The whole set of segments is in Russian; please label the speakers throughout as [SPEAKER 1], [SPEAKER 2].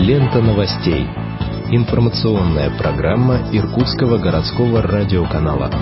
[SPEAKER 1] Лента новостей. Информационная программа Иркутского городского радиоканала.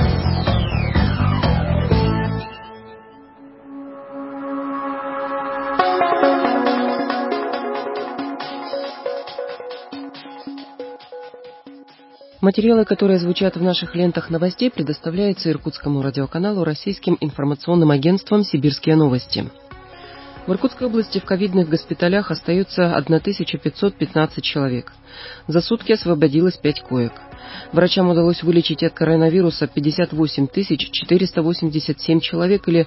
[SPEAKER 2] Материалы, которые звучат в наших лентах новостей, предоставляются Иркутскому радиоканалу российским информационным агентством «Сибирские новости». В Иркутской области в ковидных госпиталях остаются 1515 человек. За сутки освободилось 5 коек. Врачам удалось вылечить от коронавируса 58 487 человек или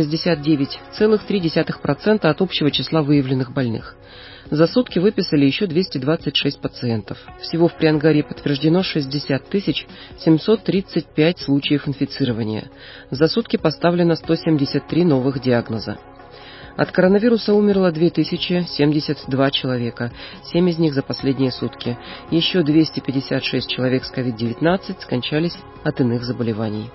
[SPEAKER 2] 69,3% от общего числа выявленных больных. За сутки выписали еще 226 пациентов. Всего в Приангарье подтверждено 60 735 случаев инфицирования. За сутки поставлено 173 новых диагноза. От коронавируса умерло 2072 человека, 7 из них за последние сутки. Еще 256 человек с COVID-19 скончались от иных заболеваний.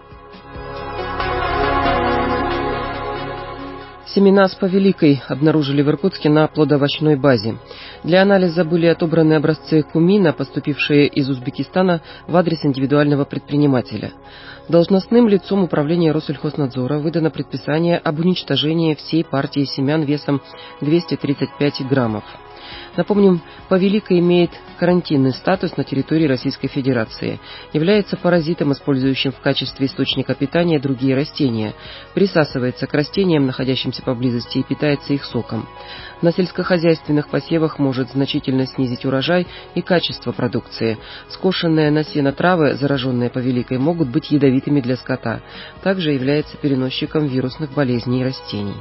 [SPEAKER 2] Семена с повеликой обнаружили в Иркутске на плодоовощной базе. Для анализа были отобраны образцы кумина, поступившие из Узбекистана в адрес индивидуального предпринимателя. Должностным лицом управления Россельхознадзора выдано предписание об уничтожении всей партии семян весом 235 граммов. Напомним, повелика имеет карантинный статус на территории Российской Федерации, является паразитом, использующим в качестве источника питания другие растения, присасывается к растениям, находящимся поблизости, и питается их соком. На сельскохозяйственных посевах может значительно снизить урожай и качество продукции. Скошенные на сено травы, зараженные повеликой, могут быть ядовитыми для скота. Также является переносчиком вирусных болезней растений.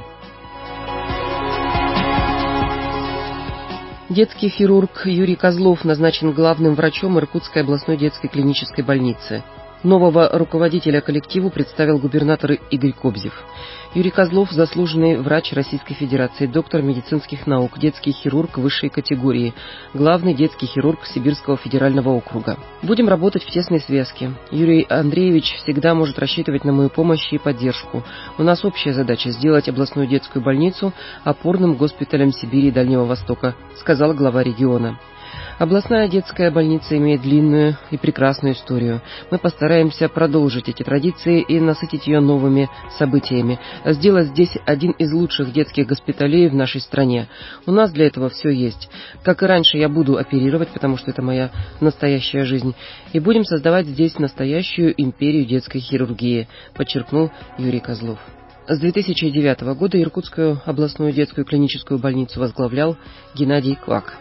[SPEAKER 2] Детский хирург Юрий Козлов назначен главным врачом Иркутской областной детской клинической больницы. Нового руководителя коллективу представил губернатор Игорь Кобзев. Юрий Козлов – заслуженный врач Российской Федерации, доктор медицинских наук, детский хирург высшей категории, главный детский хирург Сибирского федерального округа. Будем работать в тесной связке. Юрий Андреевич всегда может рассчитывать на мою помощь и поддержку. У нас общая задача – сделать областную детскую больницу опорным госпиталем Сибири и Дальнего Востока, сказал глава региона. Областная детская больница имеет длинную и прекрасную историю. Мы постараемся продолжить эти традиции и насытить ее новыми событиями, сделать здесь один из лучших детских госпиталей в нашей стране. У нас для этого все есть. Как и раньше, я буду оперировать, потому что это моя настоящая жизнь. И будем создавать здесь настоящую империю детской хирургии, подчеркнул Юрий Козлов. С 2009 года Иркутскую областную детскую клиническую больницу возглавлял Геннадий Квак.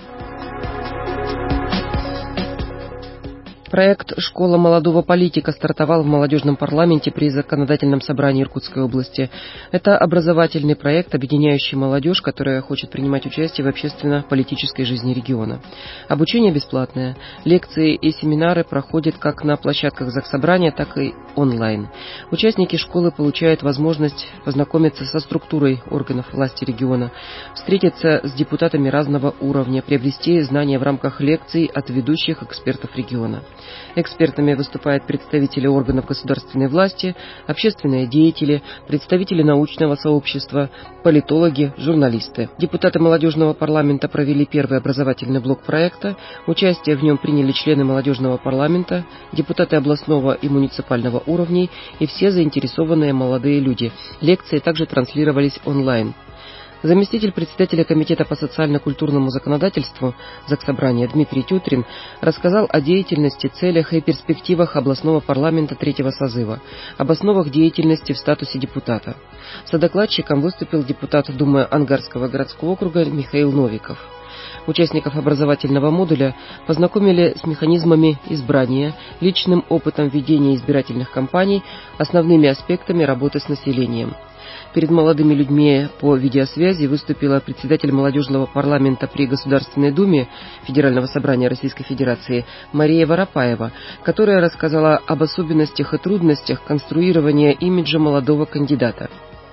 [SPEAKER 2] Проект «Школа молодого политика» стартовал в молодежном парламенте при законодательном собрании Иркутской области. Это образовательный проект, объединяющий молодежь, которая хочет принимать участие в общественно-политической жизни региона. Обучение бесплатное. Лекции и семинары проходят как на площадках Заксобрания, так и онлайн. Участники школы получают возможность познакомиться со структурой органов власти региона, встретиться с депутатами разного уровня, приобрести знания в рамках лекций от ведущих экспертов региона. Экспертами выступают представители органов государственной власти, общественные деятели, представители научного сообщества, политологи, журналисты. Депутаты молодежного парламента провели первый образовательный блок проекта. Участие в нем приняли члены молодежного парламента, депутаты областного и муниципального уровней и все заинтересованные молодые люди. Лекции также транслировались онлайн. Заместитель председателя Комитета по социально-культурному законодательству Заксобрания Дмитрий Тютрин рассказал о деятельности, целях и перспективах областного парламента третьего созыва, об основах деятельности в статусе депутата. Содокладчиком выступил депутат Думы Ангарского городского округа Михаил Новиков. Участников образовательного модуля познакомили с механизмами избрания, личным опытом ведения избирательных кампаний, основными аспектами работы с населением. Перед молодыми людьми по видеосвязи выступила председатель молодежного парламента при Государственной Думе Федерального собрания Российской Федерации Мария Воропаева, которая рассказала об особенностях и трудностях конструирования имиджа молодого кандидата.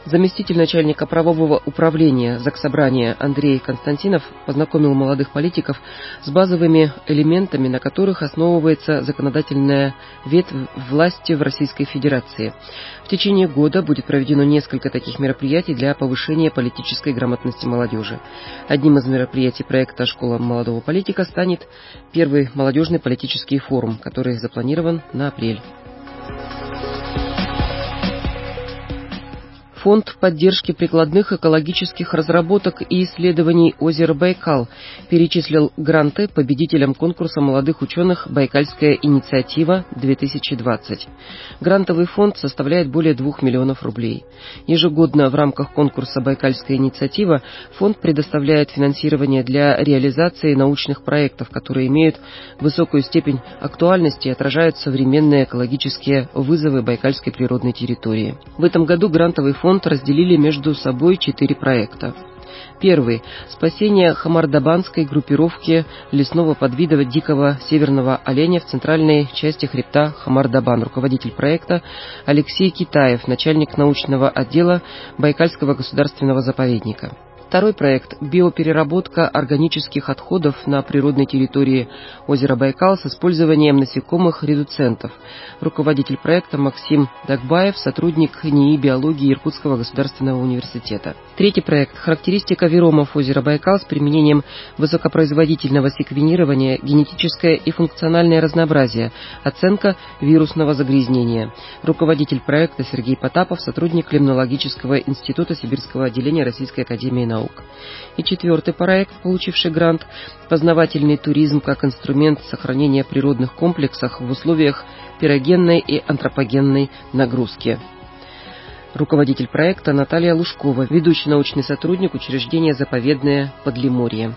[SPEAKER 2] Заместитель начальника правового управления Заксобрания Андрей Константинов познакомил молодых политиков с базовыми элементами, на которых основывается законодательная ветвь власти в Российской Федерации. В течение года будет проведено несколько таких мероприятий для повышения политической грамотности молодежи. Одним из мероприятий проекта «Школа молодого политика» станет первый молодежный политический форум, который запланирован на апрель. Фонд поддержки прикладных экологических разработок и исследований озера Байкал перечислил гранты победителям конкурса молодых ученых «Байкальская инициатива-2020». Грантовый фонд составляет более 2 миллионов рублей. Ежегодно в рамках конкурса «Байкальская инициатива» фонд предоставляет финансирование для реализации научных проектов, которые имеют высокую степень актуальности и отражают современные экологические вызовы Байкальской природной территории. В этом году грантовый фонд разделили между собой 4 проекта. Первый – спасение хамардабанской группировки лесного подвида дикого северного оленя в центральной части хребта Хамардабан. Руководитель проекта Алексей Китаев, начальник научного отдела Байкальского государственного заповедника. Второй проект – биопереработка органических отходов на природной территории озера Байкал с использованием насекомых-редуцентов. Руководитель проекта Максим Дагбаев, сотрудник НИИ биологии Иркутского государственного университета. Третий проект – характеристика виромов озера Байкал с применением высокопроизводительного секвенирования, генетическое и функциональное разнообразие, оценка вирусного загрязнения. Руководитель проекта Сергей Потапов, сотрудник Лимнологического института Сибирского отделения Российской академии наук. И четвертый проект, получивший грант – познавательный туризм как инструмент сохранения природных комплексов в условиях пирогенной и антропогенной нагрузки. Руководитель проекта Наталья Лужкова, ведущий научный сотрудник учреждения «Заповедное Подлиморье».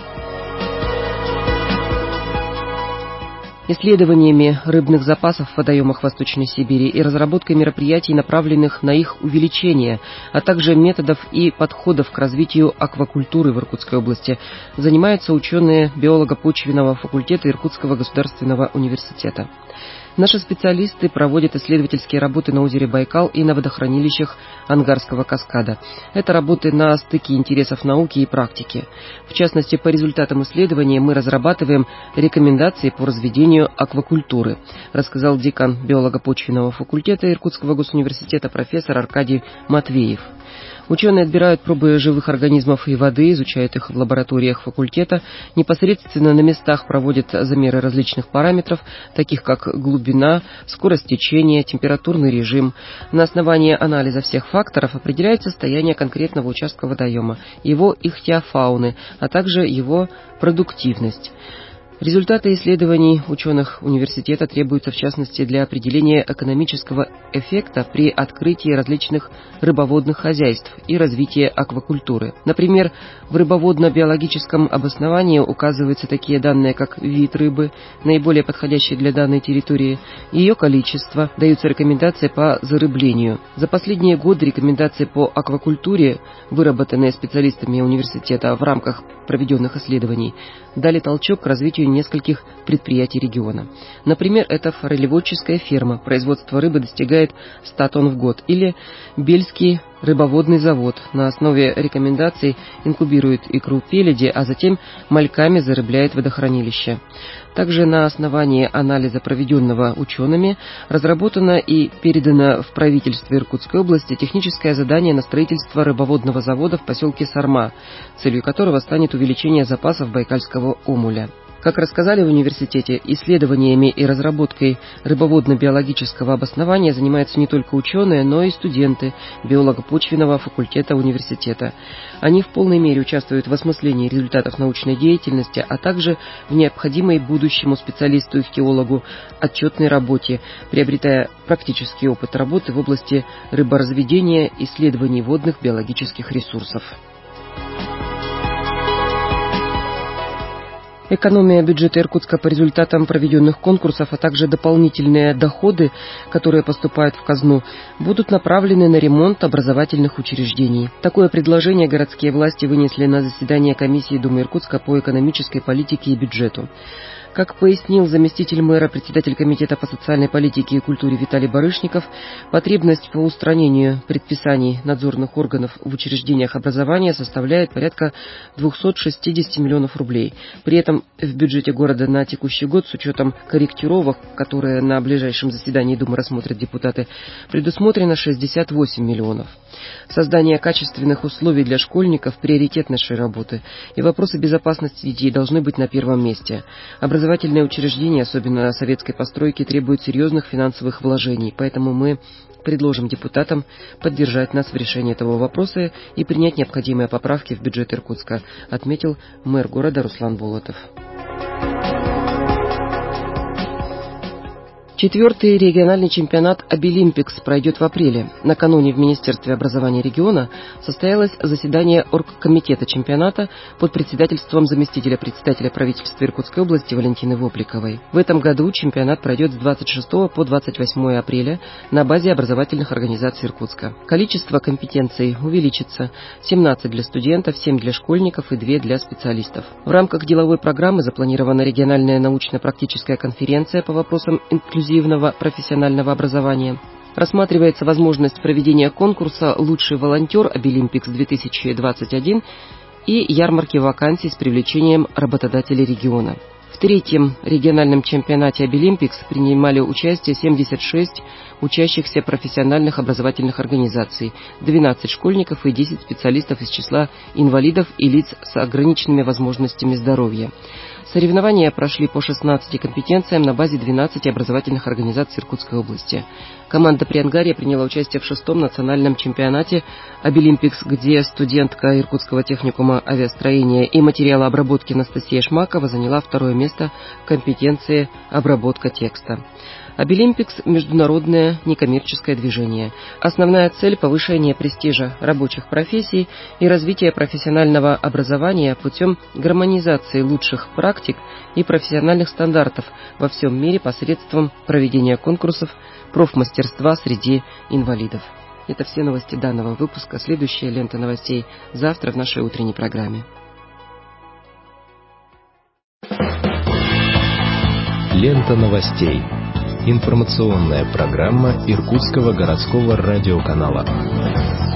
[SPEAKER 2] Исследованиями рыбных запасов в водоемах Восточной Сибири и разработкой мероприятий, направленных на их увеличение, а также методов и подходов к развитию аквакультуры в Иркутской области, занимаются ученые биолого-почвенного факультета Иркутского государственного университета. Наши специалисты проводят исследовательские работы на озере Байкал и на водохранилищах Ангарского каскада. Это работы на стыке интересов науки и практики. В частности, по результатам исследования мы разрабатываем рекомендации по разведению аквакультуры, рассказал декан биолого-почвенного факультета Иркутского госуниверситета профессор Аркадий Матвеев. Ученые отбирают пробы живых организмов и воды, изучают их в лабораториях факультета, непосредственно на местах проводят замеры различных параметров, таких как глубина, скорость течения, температурный режим. На основании анализа всех факторов определяют состояние конкретного участка водоема, его ихтиофауны, а также его продуктивность. Результаты исследований ученых университета требуются в частности для определения экономического эффекта при открытии различных рыбоводных хозяйств и развития аквакультуры. Например, в рыбоводно-биологическом обосновании указываются такие данные, как вид рыбы, наиболее подходящий для данной территории, ее количество, даются рекомендации по зарыблению. За последние годы рекомендации по аквакультуре, выработанные специалистами университета в рамках проведенных исследований, дали толчок к развитию нескольких предприятий региона. Например, это форелеводческая ферма, производство рыбы достигает 100 тонн в год, или Бельский рыбоводный завод на основе рекомендаций инкубирует икру пеледи, а затем мальками зарыбляет водохранилище. Также на основании анализа, проведенного учеными, разработано и передано в правительство Иркутской области техническое задание на строительство рыбоводного завода в поселке Сарма, целью которого станет увеличение запасов байкальского омуля. Как рассказали в университете, исследованиями и разработкой рыбоводно-биологического обоснования занимаются не только ученые, но и студенты биолого-почвенного факультета университета. Они в полной мере участвуют в осмыслении результатов научной деятельности, а также в необходимой будущему специалисту-ихтиологу отчетной работе, приобретая практический опыт работы в области рыборазведения, исследований водных биологических ресурсов. Экономия бюджета Иркутска по результатам проведенных конкурсов, а также дополнительные доходы, которые поступают в казну, будут направлены на ремонт образовательных учреждений. Такое предложение городские власти вынесли на заседание комиссии Думы Иркутска по экономической политике и бюджету. Как пояснил заместитель мэра, председатель комитета по социальной политике и культуре Виталий Барышников, потребность по устранению предписаний надзорных органов в учреждениях образования составляет порядка 260 миллионов рублей. При этом в бюджете города на текущий год, с учетом корректировок, которые на ближайшем заседании Думы рассмотрят депутаты, предусмотрено 68 миллионов. Создание качественных условий для школьников – приоритет нашей работы, и вопросы безопасности детей должны быть на первом месте. Образовательные учреждения, особенно советской постройки, требуют серьезных финансовых вложений, поэтому мы предложим депутатам поддержать нас в решении этого вопроса и принять необходимые поправки в бюджет Иркутска, отметил мэр города Руслан Болотов. 4-й региональный чемпионат «Обилимпикс» пройдет в апреле. Накануне в Министерстве образования региона состоялось заседание оргкомитета чемпионата под председательством заместителя председателя правительства Иркутской области Валентины Вопликовой. В этом году чемпионат пройдет с 26 по 28 апреля на базе образовательных организаций Иркутска. Количество компетенций увеличится: 17 для студентов, 7 для школьников и 2 для специалистов. В рамках деловой программы запланирована региональная научно-практическая конференция по вопросам инклюзивного профессионального образования. Рассматривается возможность проведения конкурса «Лучший волонтер Обилимпикс-2021» и ярмарки вакансий с привлечением работодателей региона. В 3-м региональном чемпионате «Обилимпикс» принимали участие 76 учащихся профессиональных образовательных организаций, 12 школьников и 10 специалистов из числа инвалидов и лиц с ограниченными возможностями здоровья. Соревнования прошли по 16 компетенциям на базе 12 образовательных организаций Иркутской области. Команда Приангария приняла участие в 6-м национальном чемпионате «Обилимпикс», где студентка Иркутского техникума авиастроения и материалообработки Анастасия Шмакова заняла 2-е место в компетенции «Обработка текста». «Обилимпикс» – международное некоммерческое движение. Основная цель – повышение престижа рабочих профессий и развитие профессионального образования путем гармонизации лучших практик и профессиональных стандартов во всем мире посредством проведения конкурсов профмастерства среди инвалидов. Это все новости данного выпуска. Следующая лента новостей завтра в нашей утренней программе.
[SPEAKER 1] Лента новостей. Информационная программа Иркутского городского радиоканала.